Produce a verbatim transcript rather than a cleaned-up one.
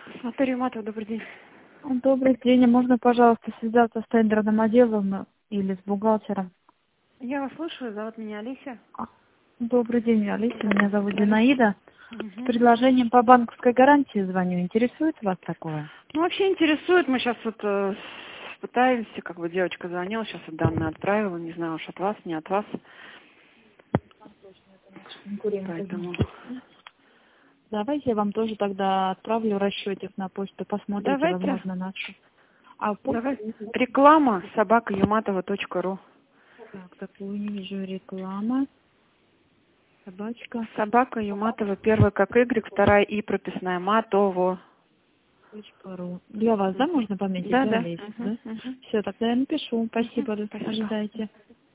Наталья Юматова, добрый день. Добрый день. А можно, пожалуйста, связаться с тендерным отделом или с бухгалтером? Я вас слушаю, зовут меня Алися. А, Добрый день, Алиса. Меня зовут Алиса. Зинаида. С Мгм. предложением по банковской гарантии звоню. Интересует вас такое? Ну, вообще интересует, мы сейчас вот э, пытаемся, как бы девочка звонила, сейчас вот данные отправила, не знаю уж от вас, не от вас, Конкуренты. поэтому... Давайте я вам тоже тогда отправлю расчетик на почту. Посмотрите, Давайте, возможно, нашу. А почту... давай. Реклама собака юматова точка ру. Так, такую не вижу. Реклама. Собачка. Собака Юматова, первая как Y, вторая И прописная, Матово. Точка ру. Для вас, да, можно пометить? Да, Да, да. Олеся, Мгм, да? мгм. Все, тогда я напишу. Мгм, Спасибо. спасибо. Ожидайте.